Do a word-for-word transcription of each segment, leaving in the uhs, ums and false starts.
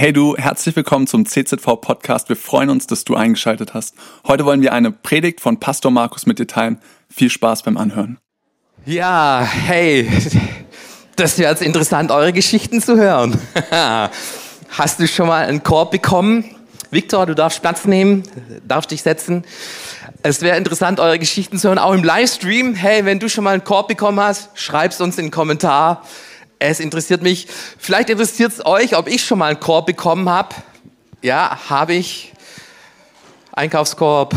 Hey du, herzlich willkommen zum C Z V-Podcast. Wir freuen uns, dass du eingeschaltet hast. Heute wollen wir eine Predigt von Pastor Markus mit dir teilen. Viel Spaß beim Anhören. Ja, hey, das wäre jetzt interessant, eure Geschichten zu hören. Hast du schon mal einen Korb bekommen? Viktor, du darfst Platz nehmen, darfst dich setzen. Es wäre interessant, eure Geschichten zu hören, auch im Livestream. Hey, wenn du schon mal einen Korb bekommen hast, schreib's uns in den Kommentar. Es interessiert mich. Vielleicht interessiert es euch, ob ich schon mal einen Korb bekommen habe. Ja, habe ich. Einkaufskorb,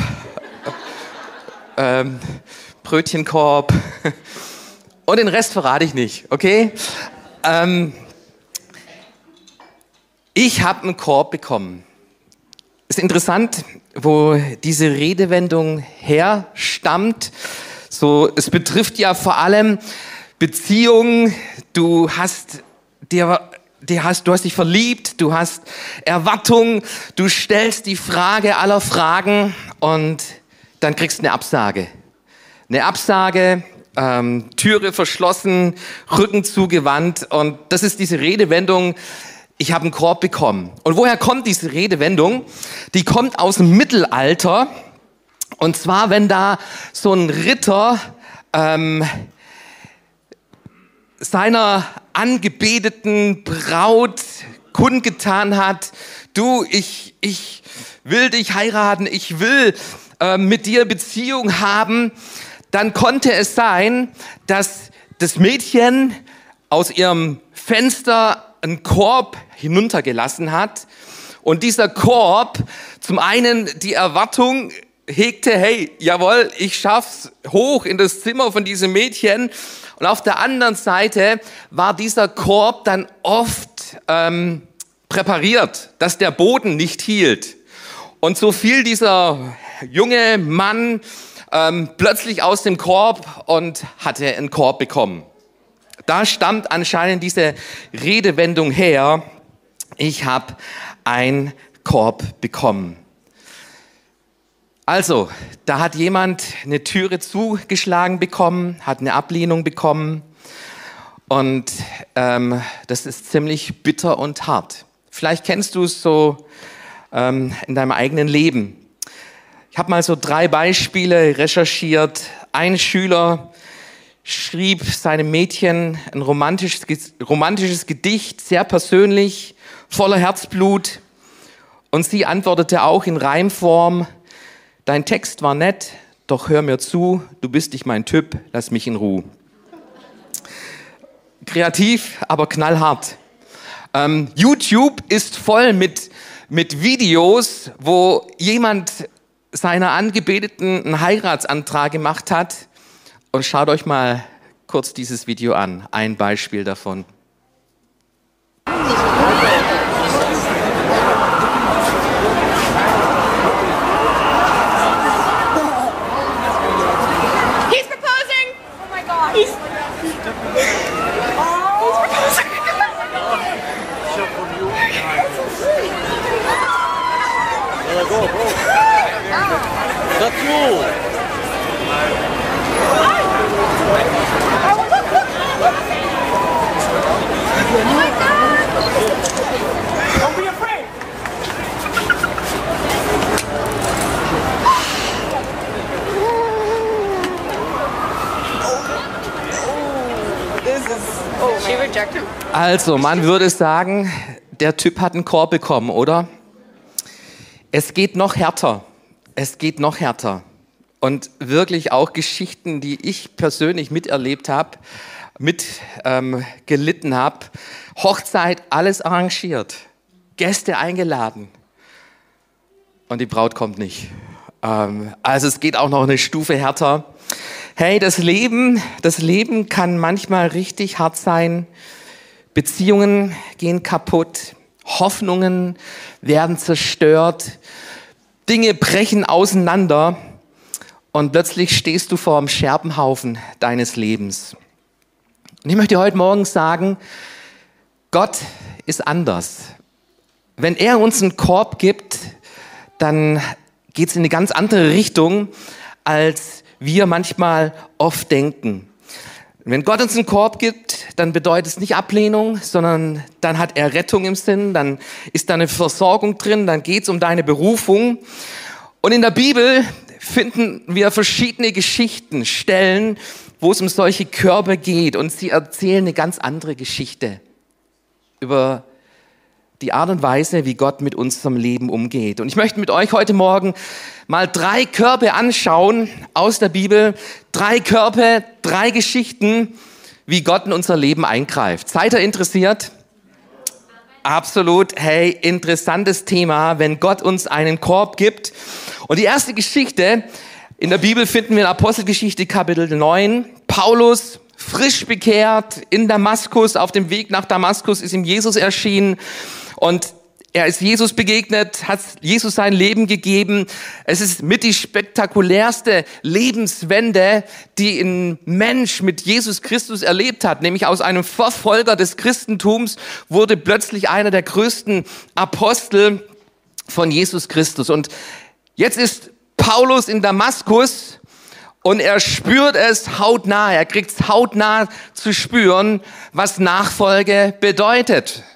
ähm, Brötchenkorb und den Rest verrate ich nicht, okay? Ähm, ich habe einen Korb bekommen. Es ist interessant, wo diese Redewendung herstammt. So, es betrifft ja vor allem Beziehungen. Du hast dir, dir hast, du hast dich verliebt, du hast Erwartungen, du stellst die Frage aller Fragen und dann kriegst du eine Absage. Eine Absage, ähm, Türe verschlossen, Rücken zugewandt und das ist diese Redewendung, ich habe einen Korb bekommen. Und woher kommt diese Redewendung? Die kommt aus dem Mittelalter und zwar, wenn da so ein Ritter ähm, seiner angebeteten Braut kundgetan hat, du, ich, ich will dich heiraten, ich will äh, mit dir Beziehung haben, dann konnte es sein, dass das Mädchen aus ihrem Fenster einen Korb hinuntergelassen hat und dieser Korb zum einen die Erwartung hegte, hey, jawohl, ich schaff's hoch in das Zimmer von diesem Mädchen. Und auf der anderen Seite war dieser Korb dann oft ähm, präpariert, dass der Boden nicht hielt. Und so fiel dieser junge Mann ähm, plötzlich aus dem Korb und hatte einen Korb bekommen. Da stammt anscheinend diese Redewendung her, ich habe einen Korb bekommen. Also, da hat jemand eine Türe zugeschlagen bekommen, hat eine Ablehnung bekommen und ähm, das ist ziemlich bitter und hart. Vielleicht kennst du es so ähm, in deinem eigenen Leben. Ich habe mal so drei Beispiele recherchiert. Ein Schüler schrieb seinem Mädchen ein romantisches, romantisches Gedicht, sehr persönlich, voller Herzblut und sie antwortete auch in Reimform: Dein Text war nett, doch hör mir zu, du bist nicht mein Typ, lass mich in Ruhe. Kreativ, aber knallhart. Ähm, YouTube ist voll mit, mit Videos, wo jemand seiner Angebeteten einen Heiratsantrag gemacht hat. Und schaut euch mal kurz dieses Video an, ein Beispiel davon. Also, man würde sagen, der Typ hat einen Korb bekommen, oder? Es geht noch härter. Es geht noch härter. Und wirklich auch Geschichten, die ich persönlich miterlebt habe, mit ähm, gelitten habe. Hochzeit, alles arrangiert. Gäste eingeladen. Und die Braut kommt nicht. Ähm, also es geht auch noch eine Stufe härter. Hey, das Leben, das Leben kann manchmal richtig hart sein. Beziehungen gehen kaputt. Hoffnungen werden zerstört. Dinge brechen auseinander. Und plötzlich stehst du vor dem Scherbenhaufen deines Lebens. Und ich möchte heute Morgen sagen, Gott ist anders. Wenn er uns einen Korb gibt, dann geht es in eine ganz andere Richtung, als wir manchmal oft denken. Wenn Gott uns einen Korb gibt, dann bedeutet es nicht Ablehnung, sondern dann hat er Rettung im Sinn, dann ist da eine Versorgung drin, dann geht es um deine Berufung. Und in der Bibel finden wir verschiedene Geschichten, Stellen, wo es um solche Körbe geht. Und sie erzählen eine ganz andere Geschichte über die Art und Weise, wie Gott mit unserem Leben umgeht. Und ich möchte mit euch heute Morgen mal drei Körbe anschauen aus der Bibel. Drei Körbe, drei Geschichten, wie Gott in unser Leben eingreift. Seid ihr interessiert? Absolut. Hey, interessantes Thema, wenn Gott uns einen Korb gibt. Und die erste Geschichte in der Bibel finden wir in Apostelgeschichte Kapitel neun. Paulus, frisch bekehrt in Damaskus, auf dem Weg nach Damaskus ist ihm Jesus erschienen. Und er ist Jesus begegnet, hat Jesus sein Leben gegeben. Es ist mit die spektakulärste Lebenswende, die ein Mensch mit Jesus Christus erlebt hat. Nämlich aus einem Verfolger des Christentums wurde plötzlich einer der größten Apostel von Jesus Christus. Und jetzt ist Paulus in Damaskus und er spürt es hautnah. Er kriegt es hautnah zu spüren, was Nachfolge bedeutet.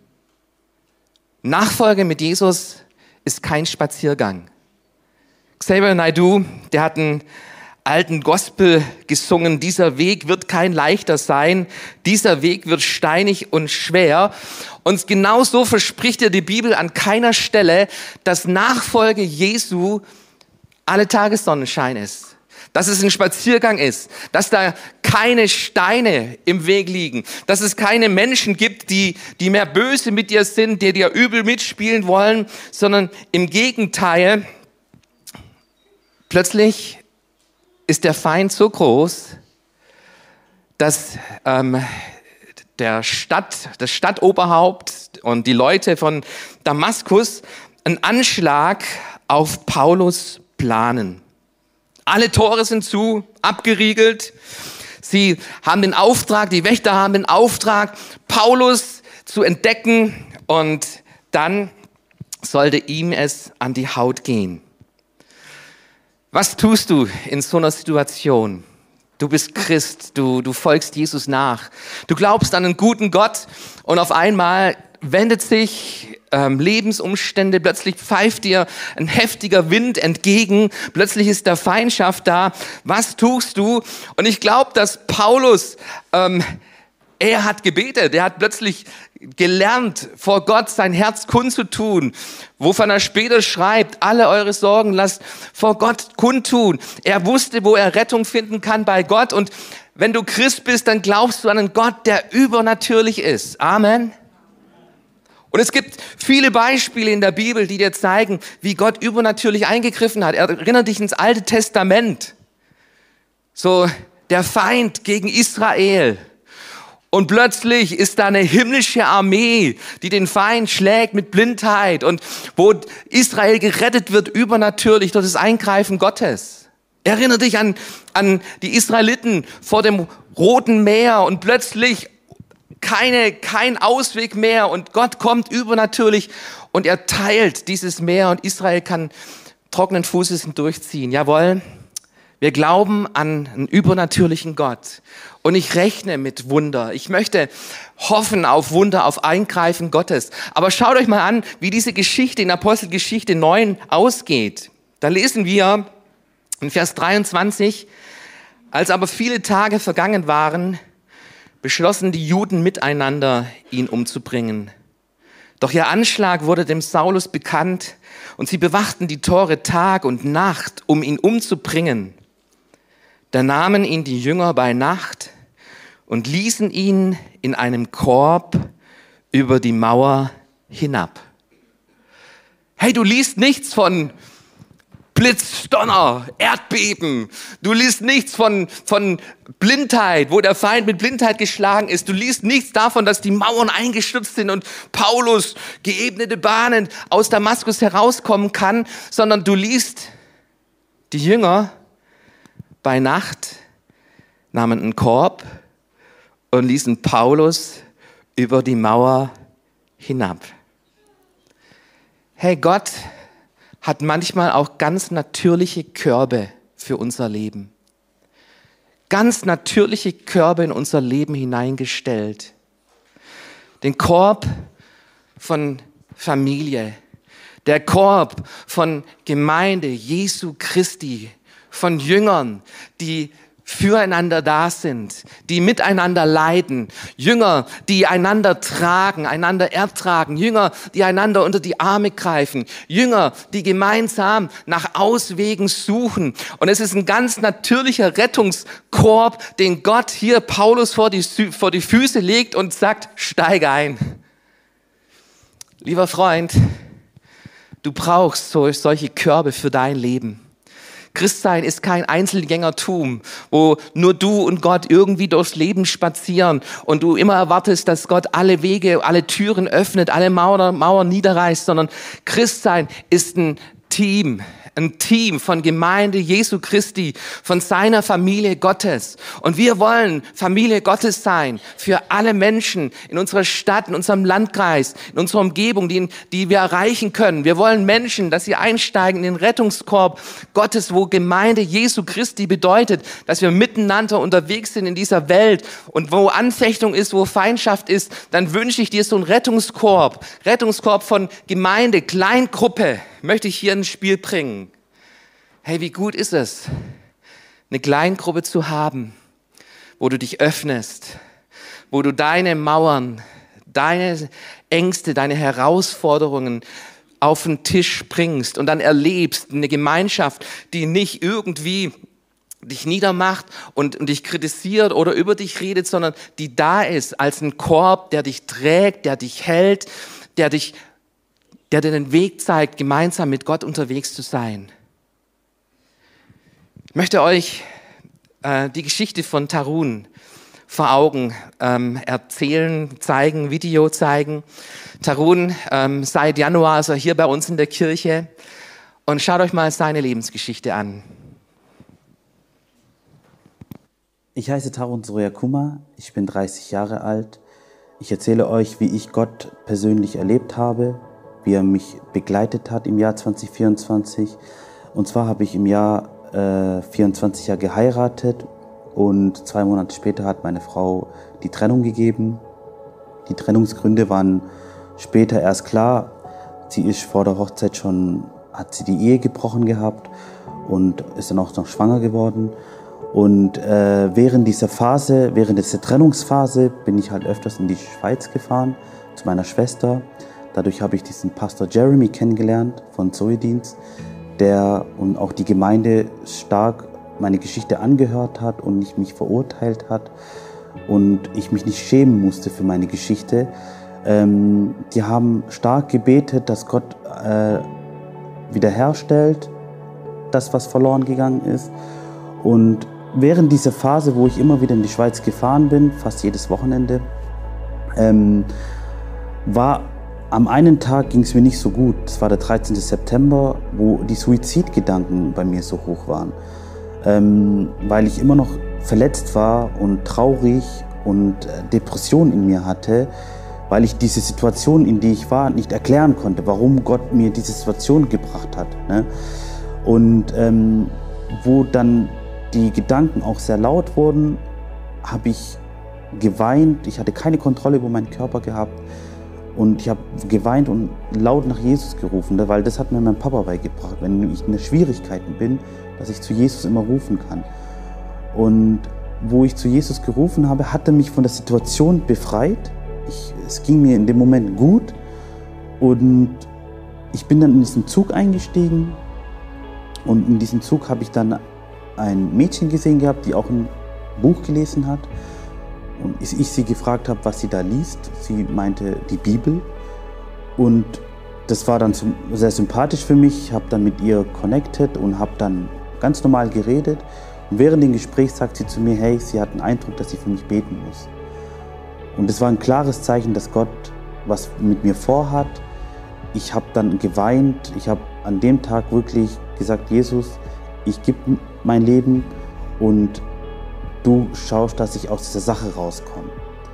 Nachfolge mit Jesus ist kein Spaziergang. Xavier Naidoo, der hat einen alten Gospel gesungen, dieser Weg wird kein leichter sein, dieser Weg wird steinig und schwer. Und genau so verspricht dir die Bibel an keiner Stelle, dass Nachfolge Jesu alle Tage Sonnenschein ist. Dass es ein Spaziergang ist, dass da keine Steine im Weg liegen, dass es keine Menschen gibt, die, die mehr böse mit dir sind, die dir übel mitspielen wollen, sondern im Gegenteil, plötzlich ist der Feind so groß, dass ähm, der Stadt, das Stadtoberhaupt und die Leute von Damaskus einen Anschlag auf Paulus planen. Alle Tore sind zu, abgeriegelt. Sie haben den Auftrag, die Wächter haben den Auftrag, Paulus zu entdecken und dann sollte ihm es an die Haut gehen. Was tust du in so einer Situation? Du bist Christ, du, du folgst Jesus nach. Du glaubst an einen guten Gott und auf einmal wendet sich ähm, Lebensumstände, plötzlich pfeift dir ein heftiger Wind entgegen, plötzlich ist da Feindschaft da. Was tust du? Und ich glaube, dass Paulus, ähm, er hat gebetet, er hat plötzlich gelernt, vor Gott sein Herz kundzutun, wovon er später schreibt, alle eure Sorgen lasst vor Gott kundtun. Er wusste, wo er Rettung finden kann bei Gott. Und wenn du Christ bist, dann glaubst du an einen Gott, der übernatürlich ist. Amen. Und es gibt viele Beispiele in der Bibel, die dir zeigen, wie Gott übernatürlich eingegriffen hat. Erinnere dich ins Alte Testament. So, der Feind gegen Israel. Und plötzlich ist da eine himmlische Armee, die den Feind schlägt mit Blindheit und wo Israel gerettet wird übernatürlich durch das Eingreifen Gottes. Erinnere dich an, an die Israeliten vor dem Roten Meer und plötzlich keine, kein Ausweg mehr und Gott kommt übernatürlich und er teilt dieses Meer und Israel kann trockenen Fußes hindurchziehen. Jawohl, wir glauben an einen übernatürlichen Gott und ich rechne mit Wunder. Ich möchte hoffen auf Wunder, auf Eingreifen Gottes. Aber schaut euch mal an, wie diese Geschichte in Apostelgeschichte neun ausgeht. Da lesen wir in Vers dreiundzwanzig, als aber viele Tage vergangen waren, beschlossen die Juden miteinander, ihn umzubringen. Doch ihr Anschlag wurde dem Saulus bekannt und sie bewachten die Tore Tag und Nacht, um ihn umzubringen. Da nahmen ihn die Jünger bei Nacht und ließen ihn in einem Korb über die Mauer hinab. Hey, du liest nichts von Blitz, Donner, Erdbeben. Du liest nichts von, von Blindheit, wo der Feind mit Blindheit geschlagen ist. Du liest nichts davon, dass die Mauern eingestürzt sind und Paulus geebnete Bahnen aus Damaskus herauskommen kann, sondern du liest, die Jünger bei Nacht nahmen einen Korb und ließen Paulus über die Mauer hinab. Hey, Gott hat manchmal auch ganz natürliche Körbe für unser Leben. ganz natürliche Körbe in unser Leben hineingestellt. Den Korb von Familie, der Korb von Gemeinde Jesu Christi, von Jüngern, die füreinander da sind, die miteinander leiden, Jünger, die einander tragen, einander ertragen, Jünger, die einander unter die Arme greifen, Jünger, die gemeinsam nach Auswegen suchen. Und es ist ein ganz natürlicher Rettungskorb, den Gott hier Paulus vor die, vor die Füße legt und sagt, steig ein. Lieber Freund, du brauchst so, solche Körbe für dein Leben. Christsein ist kein Einzelgängertum, wo nur du und Gott irgendwie durchs Leben spazieren und du immer erwartest, dass Gott alle Wege, alle Türen öffnet, alle Mauern, Mauern niederreißt, sondern Christsein ist ein Team. Ein Team von Gemeinde Jesu Christi, von seiner Familie Gottes. Und wir wollen Familie Gottes sein für alle Menschen in unserer Stadt, in unserem Landkreis, in unserer Umgebung, die, die wir erreichen können. Wir wollen Menschen, dass sie einsteigen in den Rettungskorb Gottes, wo Gemeinde Jesu Christi bedeutet, dass wir miteinander unterwegs sind in dieser Welt. Und wo Anfechtung ist, wo Feindschaft ist, dann wünsche ich dir so einen Rettungskorb. Rettungskorb von Gemeinde, Kleingruppe, möchte ich hier ins Spiel bringen. Hey, wie gut ist es, eine Kleingruppe zu haben, wo du dich öffnest, wo du deine Mauern, deine Ängste, deine Herausforderungen auf den Tisch bringst und dann erlebst eine Gemeinschaft, die nicht irgendwie dich niedermacht und, und dich kritisiert oder über dich redet, sondern die da ist als ein Korb, der dich trägt, der dich hält, der dich der dir den Weg zeigt, gemeinsam mit Gott unterwegs zu sein. Ich möchte euch äh, die Geschichte von Tarun vor Augen ähm, erzählen, zeigen, Video zeigen. Tarun, ähm, seit Januar ist er hier bei uns in der Kirche und schaut euch mal seine Lebensgeschichte an. Ich heiße Tarun Surya-Kumar, ich bin dreißig Jahre alt. Ich erzähle euch, wie ich Gott persönlich erlebt habe, wie er mich begleitet hat im Jahr zwanzig vierundzwanzig. Und zwar habe ich im Jahr äh, vierundzwanzig ja geheiratet und zwei Monate später hat meine Frau die Trennung gegeben. Die Trennungsgründe waren später erst klar. Sie ist vor der Hochzeit schon, hat sie die Ehe gebrochen gehabt und ist dann auch noch schwanger geworden. Und äh, während dieser Phase, während dieser Trennungsphase bin ich halt öfters in die Schweiz gefahren zu meiner Schwester. Dadurch habe ich diesen Pastor Jeremy kennengelernt von Zoe-Dienst, der und auch die Gemeinde stark meine Geschichte angehört hat und nicht mich verurteilt hat und ich mich nicht schämen musste für meine Geschichte. Ähm, die haben stark gebetet, dass Gott äh, wiederherstellt, das, was verloren gegangen ist. Und während dieser Phase, wo ich immer wieder in die Schweiz gefahren bin, fast jedes Wochenende, ähm, war am einen Tag ging es mir nicht so gut. Das war der dreizehnte September, wo die Suizidgedanken bei mir so hoch waren. Ähm, weil ich immer noch verletzt war und traurig und Depression in mir hatte, weil ich diese Situation, in die ich war, nicht erklären konnte, warum Gott mir diese Situation gebracht hat. Ne? Und ähm, wo dann die Gedanken auch sehr laut wurden, habe ich geweint. Ich hatte keine Kontrolle über meinen Körper gehabt. Und ich habe geweint und laut nach Jesus gerufen, weil das hat mir mein Papa beigebracht, wenn ich in Schwierigkeiten bin, dass ich zu Jesus immer rufen kann. Und wo ich zu Jesus gerufen habe, hat er mich von der Situation befreit. Ich, es ging mir in dem Moment gut und ich bin dann in diesen Zug eingestiegen und in diesem Zug habe ich dann ein Mädchen gesehen gehabt, die auch ein Buch gelesen hat. Und ich sie gefragt habe, was sie da liest, sie meinte die Bibel. Und das war dann sehr sympathisch für mich. Ich habe dann mit ihr connected und habe dann ganz normal geredet. Und während dem Gespräch sagt sie zu mir, hey, sie hat den Eindruck, dass sie für mich beten muss. Und das war ein klares Zeichen, dass Gott was mit mir vorhat. Ich habe dann geweint. Ich habe an dem Tag wirklich gesagt, Jesus, ich gebe mein Leben und du schaust, dass ich aus dieser Sache rauskomme.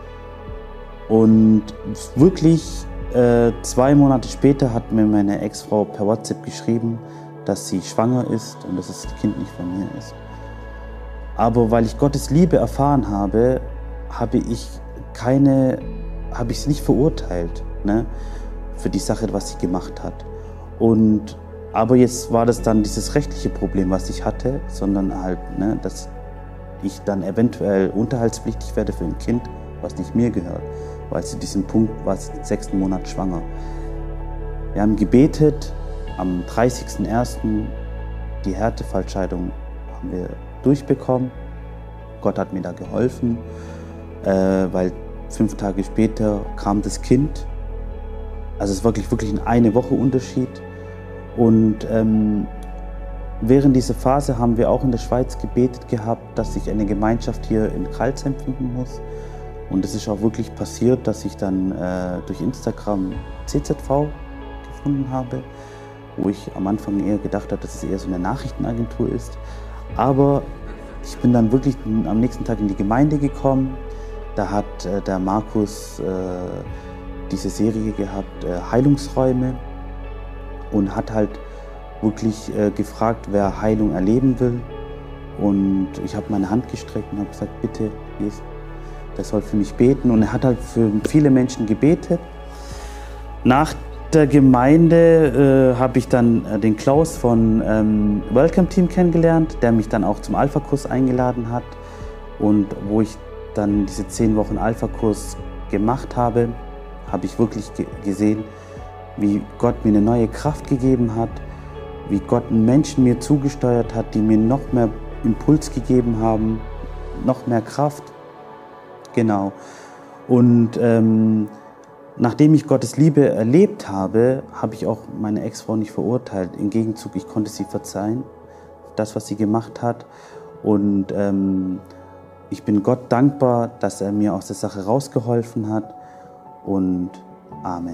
Und wirklich äh, zwei Monate später hat mir meine Ex-Frau per WhatsApp geschrieben, dass sie schwanger ist und dass das Kind nicht von mir ist. Aber weil ich Gottes Liebe erfahren habe, habe ich keine, habe ich es nicht verurteilt, ne, für die Sache, was sie gemacht hat. Und, aber jetzt war das dann dieses rechtliche Problem, was ich hatte, sondern halt, ne, dass ich dann eventuell unterhaltspflichtig werde für ein Kind, was nicht mir gehört. Weil zu diesem Punkt war sie im sechsten Monat schwanger. Wir haben gebetet, am dreißigsten ersten die Härtefallscheidung haben wir durchbekommen. Gott hat mir da geholfen, äh, weil fünf Tage später kam das Kind. Also es ist wirklich, wirklich eine Woche Unterschied. Und ähm, während dieser Phase haben wir auch in der Schweiz gebetet gehabt, dass ich eine Gemeinschaft hier in Karlsheim finden muss. Und es ist auch wirklich passiert, dass ich dann äh, durch Instagram C Z V gefunden habe, wo ich am Anfang eher gedacht habe, dass es eher so eine Nachrichtenagentur ist. Aber ich bin dann wirklich am nächsten Tag in die Gemeinde gekommen. Da hat äh, der Markus äh, diese Serie gehabt, äh, Heilungsräume, und hat halt wirklich äh, gefragt, wer Heilung erleben will. Und ich habe meine Hand gestreckt und habe gesagt, bitte, Jesus, der soll für mich beten. Und er hat halt für viele Menschen gebetet. Nach der Gemeinde äh, habe ich dann äh, den Klaus von ähm, Welcome Team kennengelernt, der mich dann auch zum Alpha-Kurs eingeladen hat. Und wo ich dann diese zehn Wochen Alpha-Kurs gemacht habe, habe ich wirklich ge gesehen, wie Gott mir eine neue Kraft gegeben hat, wie Gott Menschen mir zugesteuert hat, die mir noch mehr Impuls gegeben haben, noch mehr Kraft. Genau. Und ähm, nachdem ich Gottes Liebe erlebt habe, habe ich auch meine Ex-Frau nicht verurteilt. Im Gegenzug, ich konnte sie verzeihen, das, was sie gemacht hat. Und ähm, ich bin Gott dankbar, dass er mir aus der Sache rausgeholfen hat. Und Amen.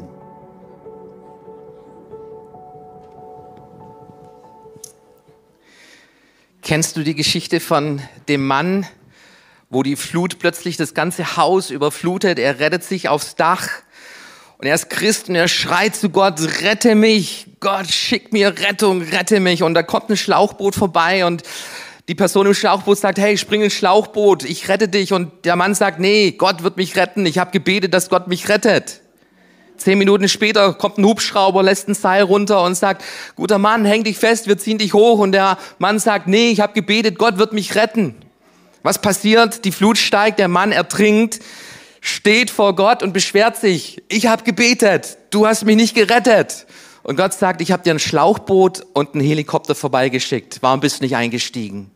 Kennst du die Geschichte von dem Mann, wo die Flut plötzlich das ganze Haus überflutet? Er rettet sich aufs Dach und er ist Christ und er schreit zu Gott, rette mich, Gott, schick mir Rettung, rette mich. Und da kommt ein Schlauchboot vorbei und die Person im Schlauchboot sagt, hey, spring ins Schlauchboot, ich rette dich. Und der Mann sagt, nee, Gott wird mich retten, ich habe gebetet, dass Gott mich rettet. Zehn Minuten später kommt ein Hubschrauber, lässt ein Seil runter und sagt, guter Mann, häng dich fest, wir ziehen dich hoch. Und der Mann sagt, nee, ich habe gebetet, Gott wird mich retten. Was passiert? Die Flut steigt, der Mann ertrinkt, steht vor Gott und beschwert sich. Ich habe gebetet, du hast mich nicht gerettet. Und Gott sagt, ich habe dir ein Schlauchboot und einen Helikopter vorbeigeschickt. Warum bist du nicht eingestiegen?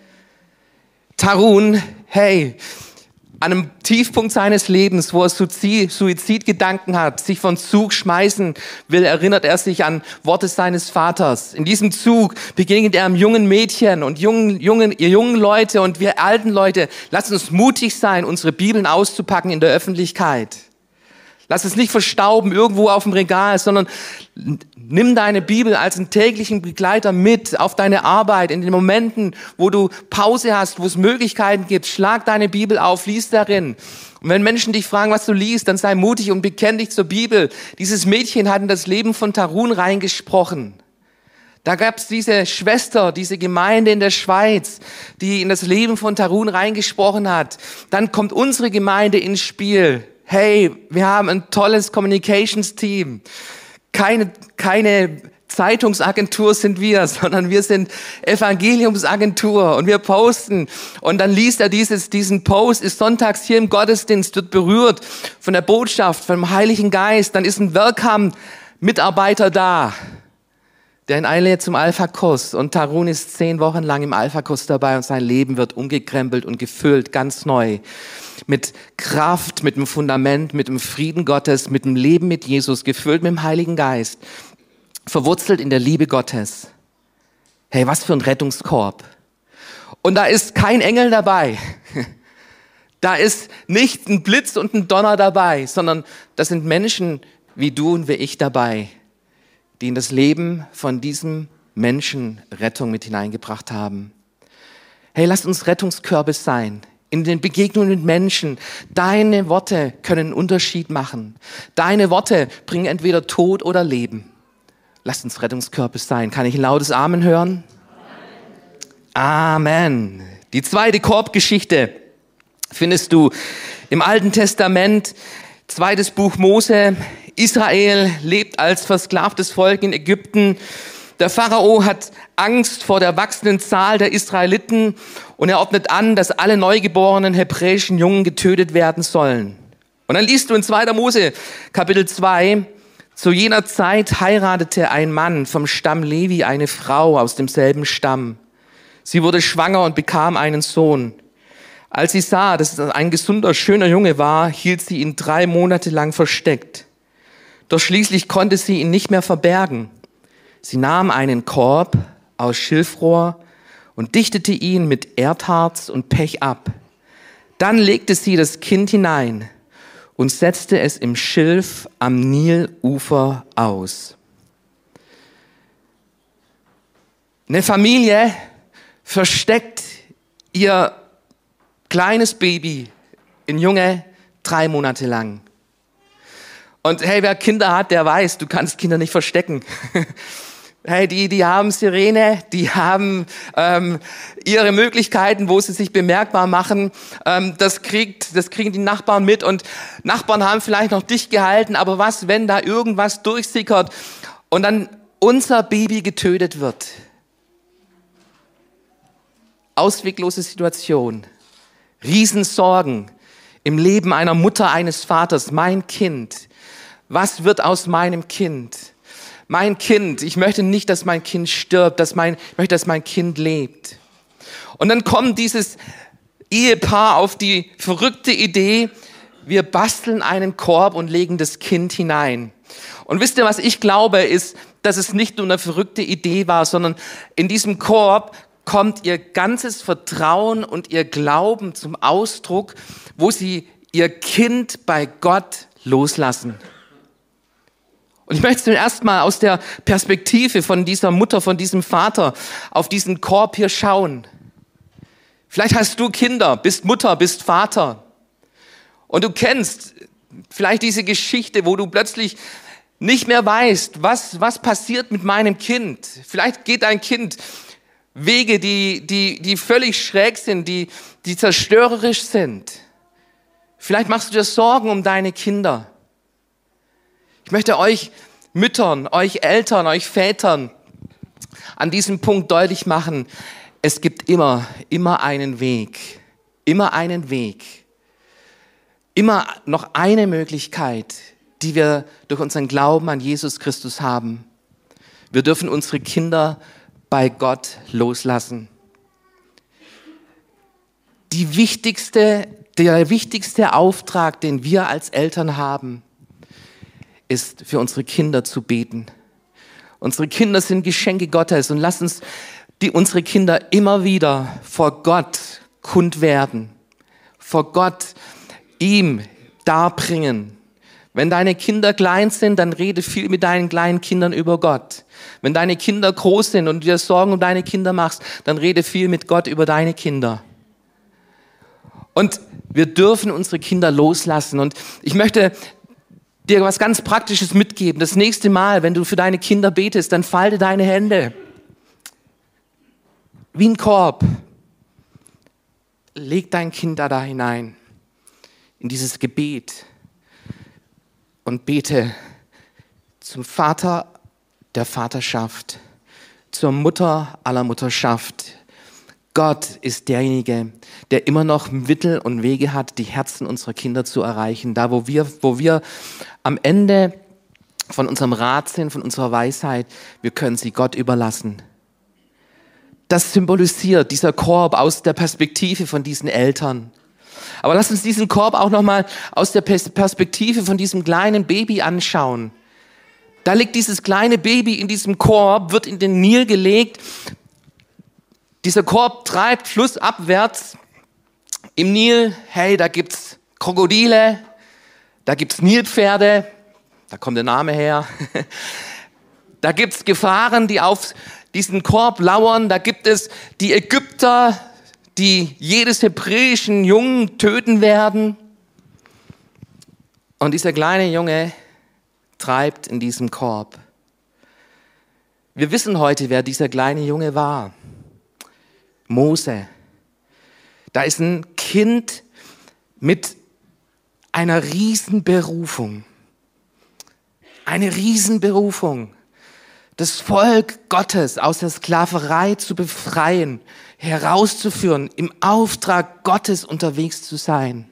Tarun, hey, an einem Tiefpunkt seines Lebens, wo er Suizidgedanken hat, sich von Zug schmeißen will, erinnert er sich an Worte seines Vaters. In diesem Zug begegnet er einem jungen Mädchen und jungen, jungen, ihr jungen Leute und wir alten Leute. Lasst uns mutig sein, unsere Bibeln auszupacken in der Öffentlichkeit. Lass es nicht verstauben irgendwo auf dem Regal, sondern nimm deine Bibel als einen täglichen Begleiter mit auf deine Arbeit, in den Momenten, wo du Pause hast, wo es Möglichkeiten gibt. Schlag deine Bibel auf, lies darin. Und wenn Menschen dich fragen, was du liest, dann sei mutig und bekenn dich zur Bibel. Dieses Mädchen hat in das Leben von Tarun reingesprochen. Da gab es diese Schwester, diese Gemeinde in der Schweiz, die in das Leben von Tarun reingesprochen hat. Dann kommt unsere Gemeinde ins Spiel. Hey, wir haben ein tolles Communications-Team. Keine, keine Zeitungsagentur sind wir, sondern wir sind Evangeliumsagentur und wir posten. Und dann liest er dieses, diesen Post, ist sonntags hier im Gottesdienst, wird berührt von der Botschaft, vom Heiligen Geist. Dann ist ein Welcome-Mitarbeiter da, der ihn einlädt zum Alpha-Kurs. Und Tarun ist zehn Wochen lang im Alpha-Kurs dabei und sein Leben wird umgekrempelt und gefüllt, ganz neu. Mit Kraft, mit dem Fundament, mit dem Frieden Gottes, mit dem Leben mit Jesus, gefüllt mit dem Heiligen Geist, verwurzelt in der Liebe Gottes. Hey, was für ein Rettungskorb. Und da ist kein Engel dabei. Da ist nicht ein Blitz und ein Donner dabei, sondern das sind Menschen wie du und wie ich dabei, die in das Leben von diesem Menschen Rettung mit hineingebracht haben. Hey, lasst uns Rettungskörbe sein. In den Begegnungen mit Menschen. Deine Worte können einen Unterschied machen. Deine Worte bringen entweder Tod oder Leben. Lasst uns Rettungskörbe sein. Kann ich ein lautes Amen hören? Amen. Amen. Die zweite Korbgeschichte findest du im Alten Testament, zweites Buch Mose. Israel lebt als versklavtes Volk in Ägypten. Der Pharao hat Angst vor der wachsenden Zahl der Israeliten und er ordnet an, dass alle neugeborenen hebräischen Jungen getötet werden sollen. Und dann liest du in zweiter Mose Kapitel zwei, zu jener Zeit heiratete ein Mann vom Stamm Levi eine Frau aus demselben Stamm. Sie wurde schwanger und bekam einen Sohn. Als sie sah, dass es ein gesunder, schöner Junge war, hielt sie ihn drei Monate lang versteckt. Doch schließlich konnte sie ihn nicht mehr verbergen. Sie nahm einen Korb aus Schilfrohr und dichtete ihn mit Erdharz und Pech ab. Dann legte sie das Kind hinein und setzte es im Schilf am Nilufer aus. Eine Familie versteckt ihr kleines Baby, ein Junge, drei Monate lang. Und hey, wer Kinder hat, der weiß, du kannst Kinder nicht verstecken. Hey, die, die haben Sirene, die haben ähm, ihre Möglichkeiten, wo sie sich bemerkbar machen. Ähm, das kriegt, das kriegen die Nachbarn mit und Nachbarn haben vielleicht noch dicht gehalten, aber was, wenn da irgendwas durchsickert und dann unser Baby getötet wird? Ausweglose Situation, Riesensorgen im Leben einer Mutter, eines Vaters. Mein Kind, was wird aus meinem Kind? Mein Kind, ich möchte nicht, dass mein Kind stirbt, dass mein, ich möchte, dass mein Kind lebt. Und dann kommt dieses Ehepaar auf die verrückte Idee, wir basteln einen Korb und legen das Kind hinein. Und wisst ihr, was ich glaube, ist, dass es nicht nur eine verrückte Idee war, sondern in diesem Korb kommt ihr ganzes Vertrauen und ihr Glauben zum Ausdruck, wo sie ihr Kind bei Gott loslassen. Und ich möchte zum ersten Mal aus der Perspektive von dieser Mutter, von diesem Vater auf diesen Korb hier schauen. Vielleicht hast du Kinder, bist Mutter, bist Vater und du kennst vielleicht diese Geschichte, wo du plötzlich nicht mehr weißt, was, was passiert mit meinem Kind. Vielleicht geht dein Kind Wege, die, die, die völlig schräg sind, die, die zerstörerisch sind. Vielleicht machst du dir Sorgen um deine Kinder. Ich möchte euch Müttern, euch Eltern, euch Vätern an diesem Punkt deutlich machen, es gibt immer, immer einen Weg, immer einen Weg, immer noch eine Möglichkeit, die wir durch unseren Glauben an Jesus Christus haben. Wir dürfen unsere Kinder bei Gott loslassen. Die wichtigste, der wichtigste Auftrag, den wir als Eltern haben, ist für unsere Kinder zu beten. Unsere Kinder sind Geschenke Gottes und lass uns die, unsere Kinder immer wieder vor Gott kund werden, vor Gott ihm darbringen. Wenn deine Kinder klein sind, dann rede viel mit deinen kleinen Kindern über Gott. Wenn deine Kinder groß sind und dir Sorgen um deine Kinder machst, dann rede viel mit Gott über deine Kinder. Und wir dürfen unsere Kinder loslassen. Und ich möchte dir was ganz Praktisches mitgeben. Das nächste Mal, wenn du für deine Kinder betest, dann falte deine Hände. Wie ein Korb. Leg dein Kind da, da hinein. In dieses Gebet. Und bete zum Vater der Vaterschaft, zur Mutter aller Mutterschaft. Gott ist derjenige, der immer noch Mittel und Wege hat, die Herzen unserer Kinder zu erreichen. Da, wo wir, wo wir am Ende von unserem Rat sind, von unserer Weisheit, wir können sie Gott überlassen. Das symbolisiert dieser Korb aus der Perspektive von diesen Eltern. Aber lass uns diesen Korb auch nochmal aus der Perspektive von diesem kleinen Baby anschauen. Da liegt dieses kleine Baby in diesem Korb, wird in den Nil gelegt. Dieser Korb treibt flussabwärts im Nil. Hey, da gibt's Krokodile, da gibt's Nilpferde, da kommt der Name her. Da gibt's Gefahren, die auf diesen Korb lauern. Da gibt es die Ägypter, die jedes hebräischen Jungen töten werden. Und dieser kleine Junge treibt in diesem Korb. Wir wissen heute, wer dieser kleine Junge war. Mose. Da ist ein Kind mit einer Riesenberufung. Eine Riesenberufung. Das Volk Gottes aus der Sklaverei zu befreien, herauszuführen, im Auftrag Gottes unterwegs zu sein.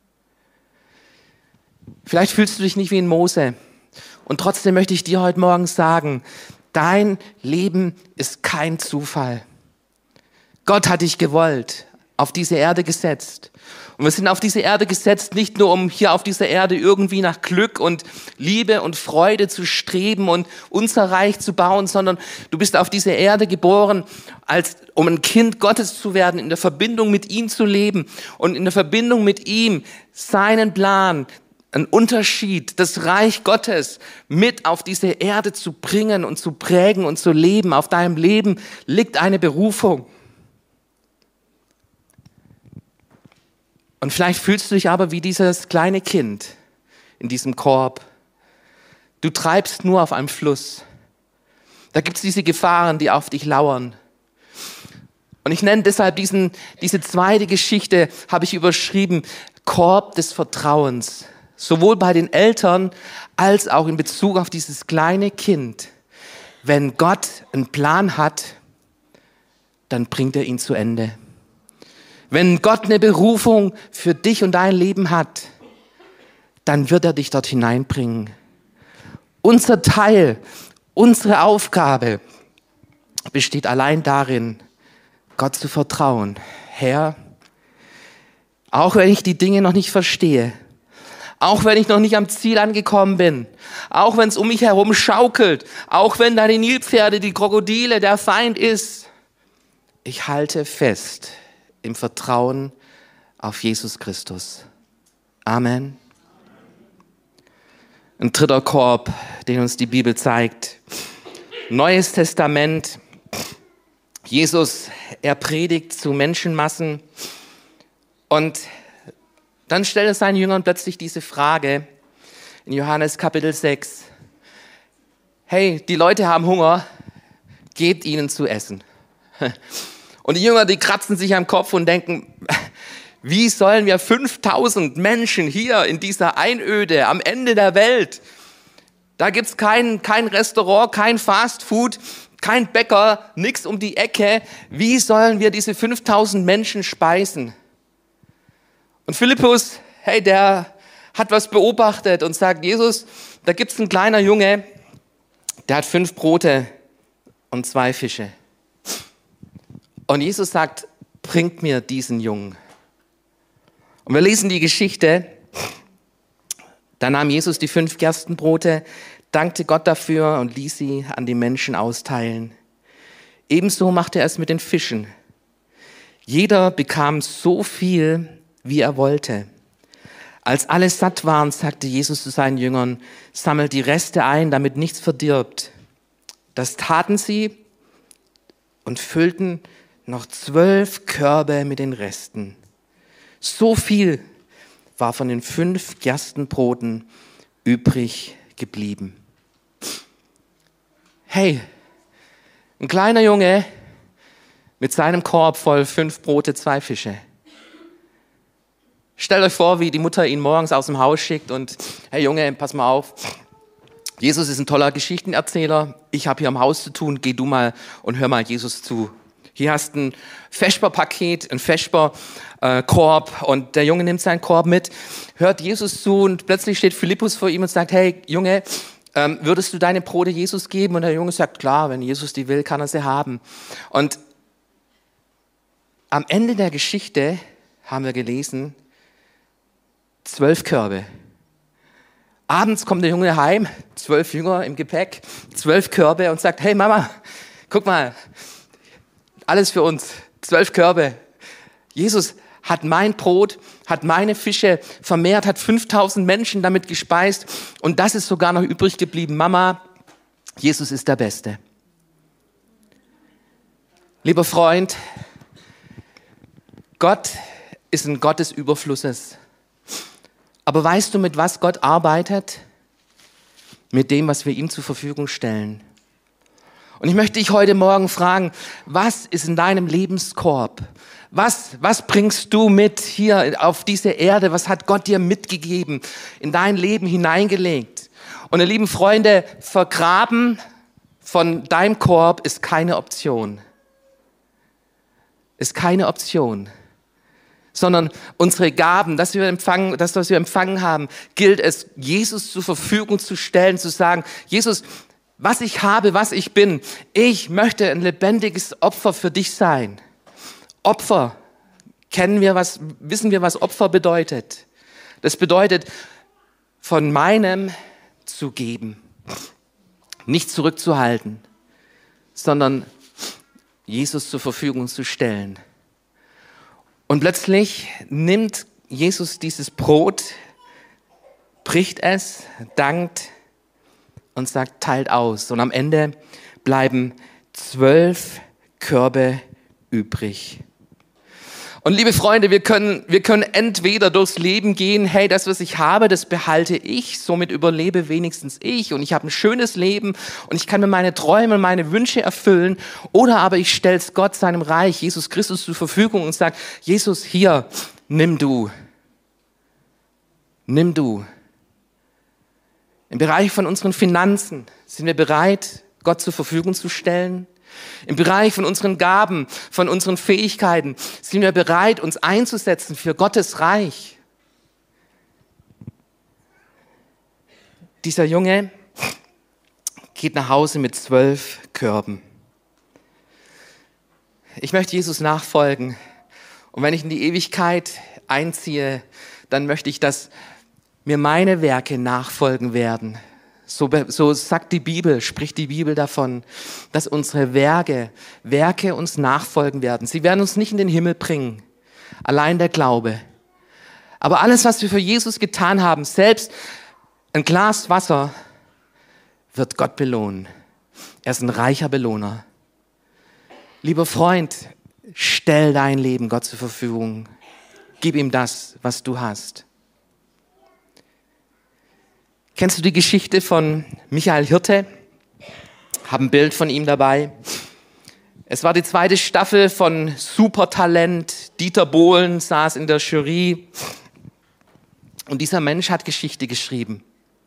Vielleicht fühlst du dich nicht wie ein Mose. Und trotzdem möchte ich dir heute Morgen sagen, dein Leben ist kein Zufall. Gott hat dich gewollt, auf diese Erde gesetzt. Und wir sind auf diese Erde gesetzt, nicht nur um hier auf dieser Erde irgendwie nach Glück und Liebe und Freude zu streben und unser Reich zu bauen, sondern du bist auf diese Erde geboren, als, um ein Kind Gottes zu werden, in der Verbindung mit ihm zu leben und in der Verbindung mit ihm seinen Plan, einen Unterschied, das Reich Gottes mit auf diese Erde zu bringen und zu prägen und zu leben. Auf deinem Leben liegt eine Berufung. Und vielleicht fühlst du dich aber wie dieses kleine Kind in diesem Korb. Du treibst nur auf einem Fluss. Da gibt es diese Gefahren, die auf dich lauern. Und ich nenne deshalb diesen, diese zweite Geschichte, habe ich überschrieben, Korb des Vertrauens. Sowohl bei den Eltern als auch in Bezug auf dieses kleine Kind. Wenn Gott einen Plan hat, dann bringt er ihn zu Ende. Wenn Gott eine Berufung für dich und dein Leben hat, dann wird er dich dort hineinbringen. Unser Teil, unsere Aufgabe besteht allein darin, Gott zu vertrauen. Herr, auch wenn ich die Dinge noch nicht verstehe, auch wenn ich noch nicht am Ziel angekommen bin, auch wenn es um mich herum schaukelt, auch wenn deine Nilpferde, die Krokodile, der Feind ist, ich halte fest im Vertrauen auf Jesus Christus. Amen. Ein dritter Korb, den uns die Bibel zeigt. Neues Testament. Jesus, er predigt zu Menschenmassen und dann stellt er seinen Jüngern plötzlich diese Frage in Johannes Kapitel sechs. Hey, die Leute haben Hunger, gebt ihnen zu essen. Und die Jünger, die kratzen sich am Kopf und denken, wie sollen wir fünftausend Menschen hier in dieser Einöde am Ende der Welt, da gibt's kein, kein Restaurant, kein Fast Food, kein Bäcker, nichts um die Ecke, wie sollen wir diese fünftausend Menschen speisen? Und Philippus, hey, der hat was beobachtet und sagt, Jesus, da gibt's einen kleiner Junge, der hat fünf Brote und zwei Fische. Und Jesus sagt, bringt mir diesen Jungen. Und wir lesen die Geschichte. Da nahm Jesus die fünf Gerstenbrote, dankte Gott dafür und ließ sie an die Menschen austeilen. Ebenso machte er es mit den Fischen. Jeder bekam so viel, wie er wollte. Als alle satt waren, sagte Jesus zu seinen Jüngern, sammelt die Reste ein, damit nichts verdirbt. Das taten sie und füllten noch zwölf Körbe mit den Resten. So viel war von den fünf Gerstenbroten übrig geblieben. Hey, ein kleiner Junge mit seinem Korb voll fünf Brote, zwei Fische. Stellt euch vor, wie die Mutter ihn morgens aus dem Haus schickt und, hey Junge, pass mal auf, Jesus ist ein toller Geschichtenerzähler, ich habe hier am Haus zu tun, geh du mal und hör mal Jesus zu. Hier hast du ein Vesper-Paket, ein Vesper-Korb und der Junge nimmt seinen Korb mit, hört Jesus zu und plötzlich steht Philippus vor ihm und sagt, hey Junge, ähm, würdest du deine Brote Jesus geben? Und der Junge sagt, klar, wenn Jesus die will, kann er sie haben. Und am Ende der Geschichte haben wir gelesen, zwölf Körbe. Abends kommt der Junge heim, zwölf Jünger im Gepäck, zwölf Körbe und sagt, hey Mama, guck mal, alles für uns, zwölf Körbe. Jesus hat mein Brot, hat meine Fische vermehrt, hat fünftausend Menschen damit gespeist und das ist sogar noch übrig geblieben. Mama, Jesus ist der Beste. Lieber Freund, Gott ist ein Gott des Überflusses. Aber weißt du, mit was Gott arbeitet? Mit dem, was wir ihm zur Verfügung stellen. Und ich möchte dich heute Morgen fragen, was ist in deinem Lebenskorb? Was, was bringst du mit hier auf diese Erde? Was hat Gott dir mitgegeben, in dein Leben hineingelegt? Und ihr lieben Freunde, vergraben von deinem Korb ist keine Option. Ist keine Option. Sondern unsere Gaben, das wir empfangen, das, was wir empfangen haben, gilt es, Jesus zur Verfügung zu stellen, zu sagen, Jesus, was ich habe, was ich bin, ich möchte ein lebendiges Opfer für dich sein. Opfer, kennen wir was, wissen wir, was Opfer bedeutet? Das bedeutet, von meinem zu geben, nicht zurückzuhalten, sondern Jesus zur Verfügung zu stellen. Und plötzlich nimmt Jesus dieses Brot, bricht es, dankt und sagt, teilt aus. Und am Ende bleiben zwölf Körbe übrig. Und liebe Freunde, wir können, wir können entweder durchs Leben gehen, hey, das, was ich habe, das behalte ich, somit überlebe wenigstens ich und ich habe ein schönes Leben und ich kann mir meine Träume und meine Wünsche erfüllen. Oder aber ich stelle es Gott, seinem Reich, Jesus Christus zur Verfügung und sage, Jesus, hier, nimm du. Nimm du. Im Bereich von unseren Finanzen sind wir bereit, Gott zur Verfügung zu stellen. Im Bereich von unseren Gaben, von unseren Fähigkeiten sind wir bereit, uns einzusetzen für Gottes Reich. Dieser Junge geht nach Hause mit zwölf Körben. Ich möchte Jesus nachfolgen. Und wenn ich in die Ewigkeit einziehe, dann möchte ich, dass mir meine Werke nachfolgen werden. So, so sagt die Bibel, spricht die Bibel davon, dass unsere Werke, Werke uns nachfolgen werden. Sie werden uns nicht in den Himmel bringen, allein der Glaube. Aber alles, was wir für Jesus getan haben, selbst ein Glas Wasser, wird Gott belohnen. Er ist ein reicher Belohner. Lieber Freund, stell dein Leben Gott zur Verfügung. Gib ihm das, was du hast. Kennst du die Geschichte von Michael Hirte? Habe ein Bild von ihm dabei. Es war die zweite Staffel von Supertalent. Dieter Bohlen saß in der Jury. Und dieser Mensch hat Geschichte geschrieben.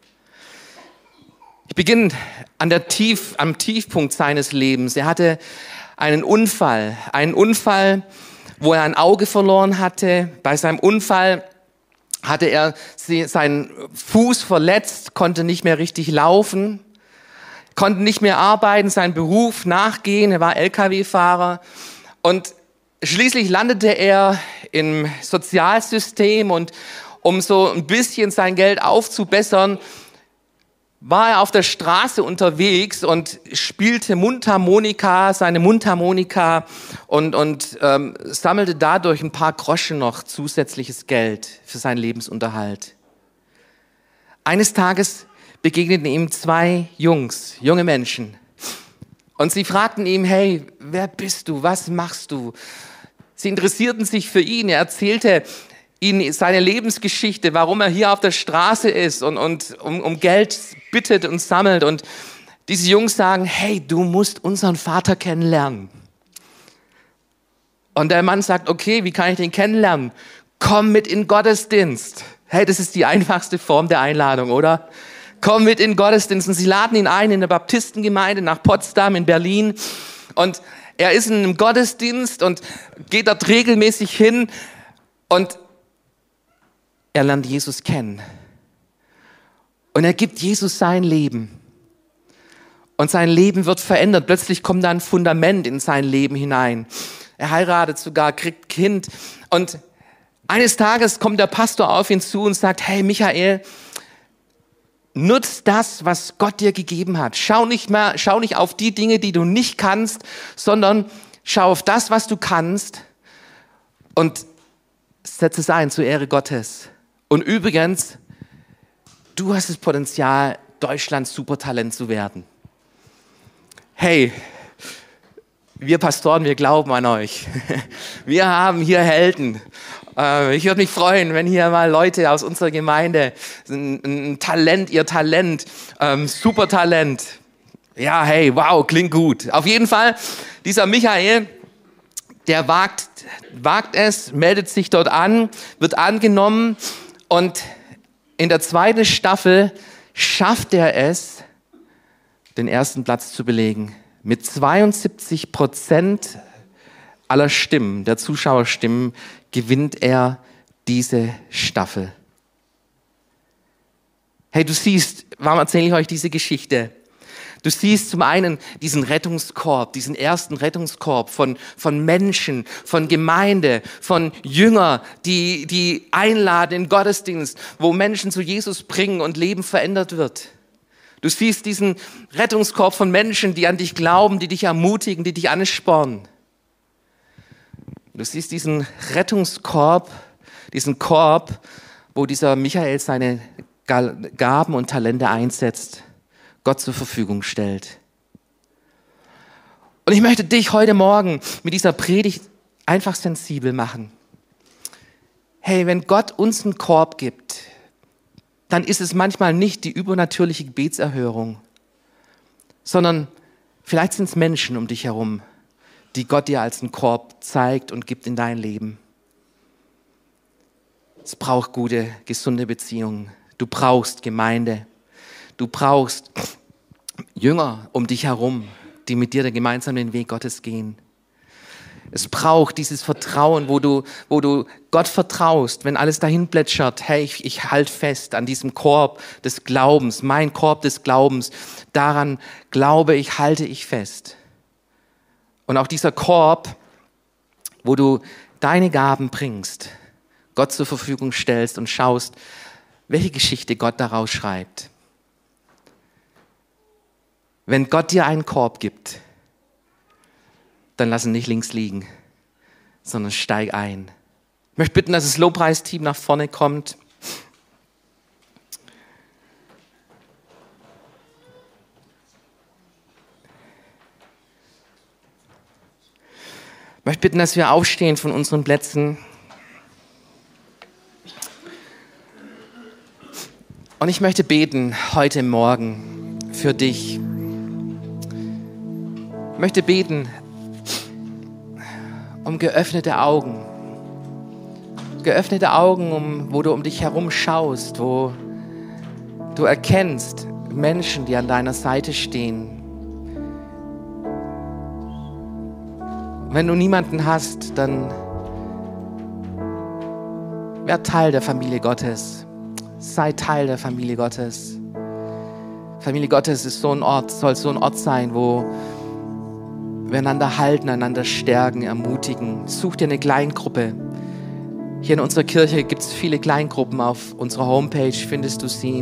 Ich beginne an der Tief, am Tiefpunkt seines Lebens. Er hatte einen Unfall. Einen Unfall, wo er ein Auge verloren hatte. Bei seinem Unfall hatte er seinen Fuß verletzt, konnte nicht mehr richtig laufen, konnte nicht mehr arbeiten, seinen Beruf nachgehen, er war L K W-Fahrer und schließlich landete er im Sozialsystem und um so ein bisschen sein Geld aufzubessern, war er auf der Straße unterwegs und spielte Mundharmonika, seine Mundharmonika und, und ähm, sammelte dadurch ein paar Groschen noch zusätzliches Geld für seinen Lebensunterhalt. Eines Tages begegneten ihm zwei Jungs, junge Menschen. Und sie fragten ihn, hey, wer bist du, was machst du? Sie interessierten sich für ihn, er erzählte ihn seine Lebensgeschichte, warum er hier auf der Straße ist und, und um, um Geld bittet und sammelt. Und diese Jungs sagen, hey, du musst unseren Vater kennenlernen. Und der Mann sagt, okay, wie kann ich den kennenlernen? Komm mit in Gottesdienst. Hey, das ist die einfachste Form der Einladung, oder? Komm mit in Gottesdienst. Und sie laden ihn ein in der Baptistengemeinde nach Potsdam in Berlin. Und er ist in einem Gottesdienst und geht dort regelmäßig hin und er lernt Jesus kennen. Und er gibt Jesus sein Leben. Und sein Leben wird verändert. Plötzlich kommt da ein Fundament in sein Leben hinein. Er heiratet sogar, kriegt Kind. Und eines Tages kommt der Pastor auf ihn zu und sagt, hey Michael, nutz das, was Gott dir gegeben hat. Schau nicht mehr, schau nicht auf die Dinge, die du nicht kannst, sondern schau auf das, was du kannst und setz es ein zur Ehre Gottes. Und übrigens, du hast das Potenzial, Deutschlands Supertalent zu werden. Hey, wir Pastoren, wir glauben an euch. Wir haben hier Helden. Ich würde mich freuen, wenn hier mal Leute aus unserer Gemeinde ein Talent, ihr Talent, Supertalent Ja, hey, wow, klingt gut. Auf jeden Fall, dieser Michael, der wagt, wagt es, meldet sich dort an, wird angenommen und in der zweiten Staffel schafft er es, den ersten Platz zu belegen. Mit zweiundsiebzig Prozent aller Stimmen, der Zuschauerstimmen, gewinnt er diese Staffel. Hey, du siehst, warum erzähle ich euch diese Geschichte? Du siehst zum einen diesen Rettungskorb, diesen ersten Rettungskorb von, von Menschen, von Gemeinde, von Jünger, die, die einladen in Gottesdienst, wo Menschen zu Jesus bringen und Leben verändert wird. Du siehst diesen Rettungskorb von Menschen, die an dich glauben, die dich ermutigen, die dich anspornen. Du siehst diesen Rettungskorb, diesen Korb, wo dieser Michael seine Gaben und Talente einsetzt, Gott zur Verfügung stellt. Und ich möchte dich heute Morgen mit dieser Predigt einfach sensibel machen. Hey, wenn Gott uns einen Korb gibt, dann ist es manchmal nicht die übernatürliche Gebetserhörung, sondern vielleicht sind es Menschen um dich herum, die Gott dir als einen Korb zeigt und gibt in dein Leben. Es braucht gute, gesunde Beziehungen. Du brauchst Gemeinde. Du brauchst Jünger um dich herum, die mit dir gemeinsam den Weg Gottes gehen. Es braucht dieses Vertrauen, wo du, wo du Gott vertraust, wenn alles dahin plätschert. Hey, ich, ich halte fest an diesem Korb des Glaubens, mein Korb des Glaubens. Daran glaube ich, halte ich fest. Und auch dieser Korb, wo du deine Gaben bringst, Gott zur Verfügung stellst und schaust, welche Geschichte Gott daraus schreibt. Wenn Gott dir einen Korb gibt, dann lass ihn nicht links liegen, sondern steig ein. Ich möchte bitten, dass das Lobpreisteam nach vorne kommt. Ich möchte bitten, dass wir aufstehen von unseren Plätzen. Und ich möchte beten heute Morgen für dich. Ich möchte beten um geöffnete Augen. Geöffnete Augen, um, wo du um dich herum schaust, wo du erkennst Menschen, die an deiner Seite stehen. Wenn du niemanden hast, dann werd Teil der Familie Gottes. Sei Teil der Familie Gottes. Familie Gottes ist so ein Ort, soll so ein Ort sein, wo wir einander halten, einander stärken, ermutigen. Such dir eine Kleingruppe. Hier in unserer Kirche gibt es viele Kleingruppen. Auf unserer Homepage findest du sie.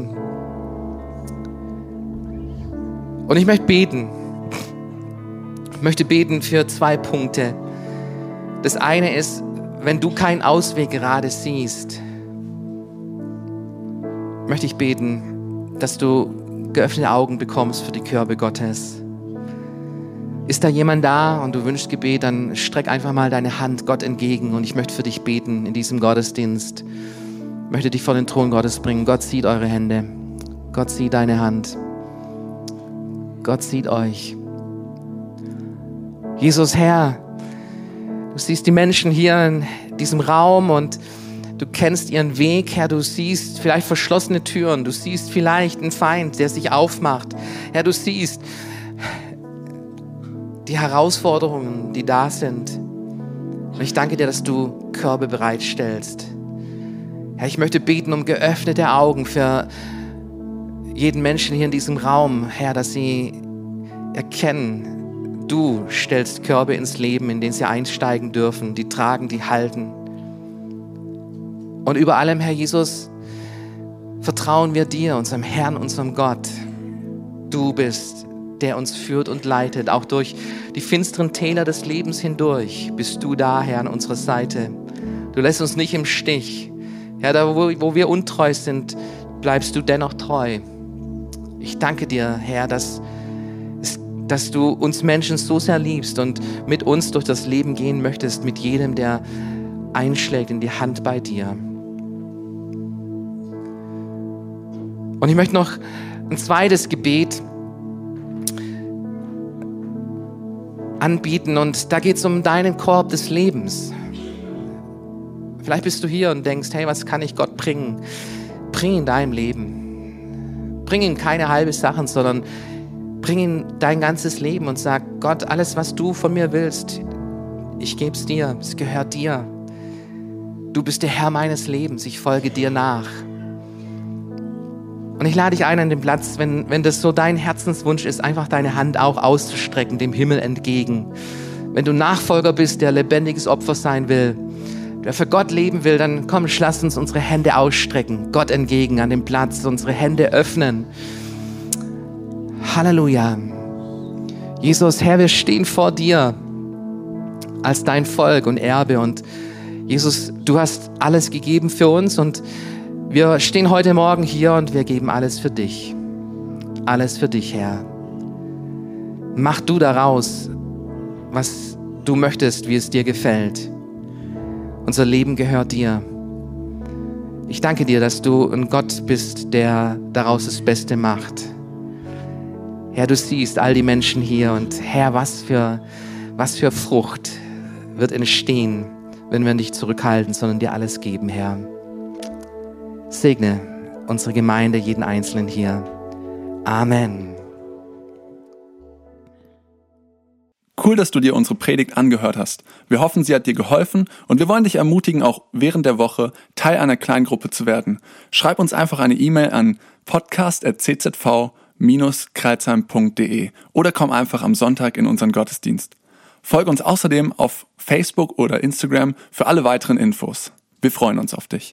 Und ich möchte beten. Ich möchte beten für zwei Punkte. Das eine ist, wenn du keinen Ausweg gerade siehst, möchte ich beten, dass du geöffnete Augen bekommst für die Körbe Gottes. Ist da jemand da und du wünschst Gebet, dann streck einfach mal deine Hand Gott entgegen und ich möchte für dich beten in diesem Gottesdienst. Ich möchte dich vor den Thron Gottes bringen. Gott sieht eure Hände. Gott sieht deine Hand. Gott sieht euch. Jesus, Herr, du siehst die Menschen hier in diesem Raum und du kennst ihren Weg, Herr, du siehst vielleicht verschlossene Türen, du siehst vielleicht einen Feind, der sich aufmacht. Herr, du siehst die Herausforderungen, die da sind. Und ich danke dir, dass du Körbe bereitstellst. Herr, ich möchte beten um geöffnete Augen für jeden Menschen hier in diesem Raum, Herr, dass sie erkennen, du stellst Körbe ins Leben, in denen sie einsteigen dürfen, die tragen, die halten. Und über allem, Herr Jesus, vertrauen wir dir, unserem Herrn, unserem Gott. Du bist, der uns führt und leitet, auch durch die finsteren Täler des Lebens hindurch. Bist du da, Herr, an unserer Seite. Du lässt uns nicht im Stich. Herr, da wo, wo wir untreu sind, bleibst du dennoch treu. Ich danke dir, Herr, dass, dass du uns Menschen so sehr liebst und mit uns durch das Leben gehen möchtest, mit jedem, der einschlägt in die Hand bei dir. Und ich möchte noch ein zweites Gebet anbieten und da geht es um deinen Korb des Lebens. Vielleicht bist du hier und denkst, hey, was kann ich Gott bringen? Bring ihn deinem Leben. Bring ihm keine halbe Sachen, sondern bring ihm dein ganzes Leben und sag, Gott, alles, was du von mir willst, ich gebe es dir, es gehört dir. Du bist der Herr meines Lebens, ich folge dir nach. Und ich lade dich ein an den Platz, wenn, wenn das so dein Herzenswunsch ist, einfach deine Hand auch auszustrecken, dem Himmel entgegen. Wenn du Nachfolger bist, der lebendiges Opfer sein will, der für Gott leben will, dann komm, lass uns unsere Hände ausstrecken, Gott entgegen an dem Platz, unsere Hände öffnen. Halleluja. Jesus, Herr, wir stehen vor dir als dein Volk und Erbe und Jesus, du hast alles gegeben für uns und wir stehen heute Morgen hier und wir geben alles für dich. Alles für dich, Herr. Mach du daraus, was du möchtest, wie es dir gefällt. Unser Leben gehört dir. Ich danke dir, dass du ein Gott bist, der daraus das Beste macht. Herr, du siehst all die Menschen hier und Herr, was für, was für Frucht wird entstehen, wenn wir nicht zurückhalten, sondern dir alles geben, Herr. Segne unsere Gemeinde, jeden Einzelnen hier. Amen. Cool, dass du dir unsere Predigt angehört hast. Wir hoffen, sie hat dir geholfen und wir wollen dich ermutigen, auch während der Woche Teil einer Kleingruppe zu werden. Schreib uns einfach eine E-Mail an podcast at c z v Bindestrich kreuzheim punkt d e oder komm einfach am Sonntag in unseren Gottesdienst. Folge uns außerdem auf Facebook oder Instagram für alle weiteren Infos. Wir freuen uns auf dich.